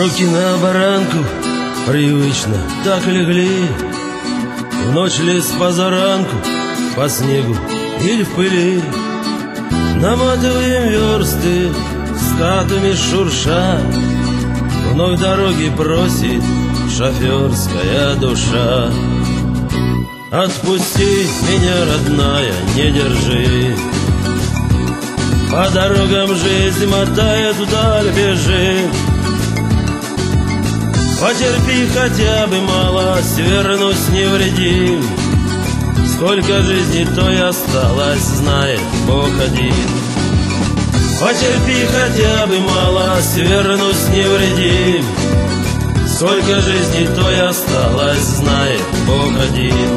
Руки на баранку привычно так легли. В ночь лес позаранку, по снегу или в пыли. Наматываем версты, скатами шурша. Вновь дороги просит шоферская душа. Отпусти меня, родная, не держи. По дорогам жизнь мотает вдаль, бежит. Потерпи хотя бы малость, вернусь невредим. Сколько жизни той осталось, знает Бог один. Потерпи хотя бы малость, вернусь невредим. Сколько жизни той осталось, знает Бог один.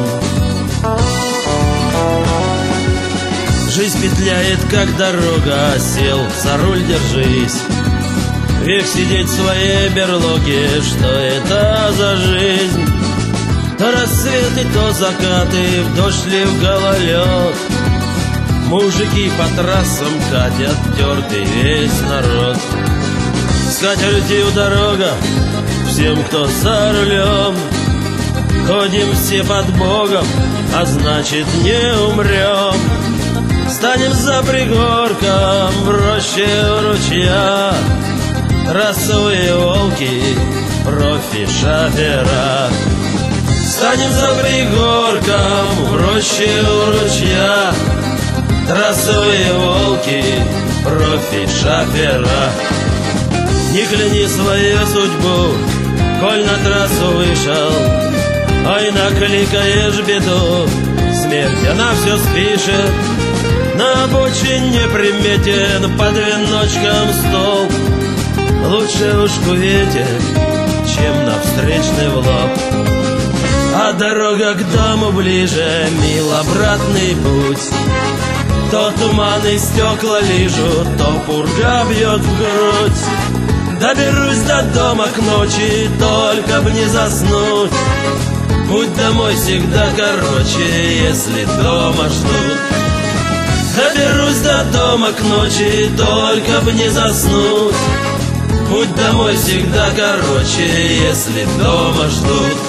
Жизнь петляет, как дорога, сел, за руль держись. Век сидеть в своей берлоге, что это за жизнь? То рассветы, то закаты, в дождь ли в гололед. Мужики по трассам катят, тертый весь народ. Скатертью дорога всем, кто за рулем. Ходим все под Богом, а значит не умрем. Станем за пригорком, в роще у ручья. Трассовые волки, профи-шофера. Станем за пригорком, в роще у ручья. Трассовые волки, профи-шофера. Не кляни свою судьбу, коль на трассу вышел. Ой, накликаешь беду, смерть она все спишет. На обочине приметен под веночком стол. Лучше уж в кювете, чем на встречный в лоб. А дорога к дому ближе, мил, обратный путь. То туман и стекла лижут, то пурга бьет в грудь. Доберусь до дома к ночи, только б не заснуть. Путь домой всегда короче, если дома ждут. Доберусь до дома к ночи, только б не заснуть. Путь домой всегда короче, если дома ждут.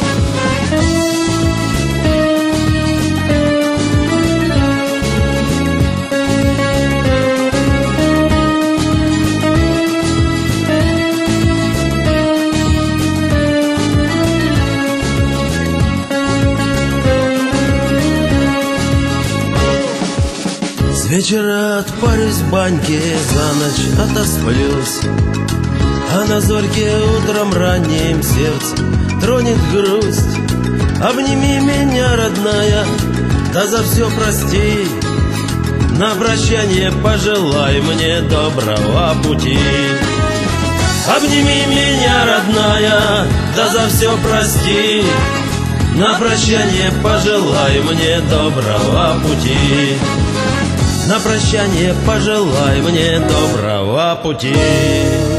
С вечера отпарюсь в баньке, за ночь отосплюсь. А на зорьке утром ранним сердце тронет грусть. Обними меня, родная, да за все прости. На прощание пожелай мне доброго пути. Обними меня, родная, да за все прости. На прощание пожелай мне доброго пути. На прощание пожелай мне доброго пути.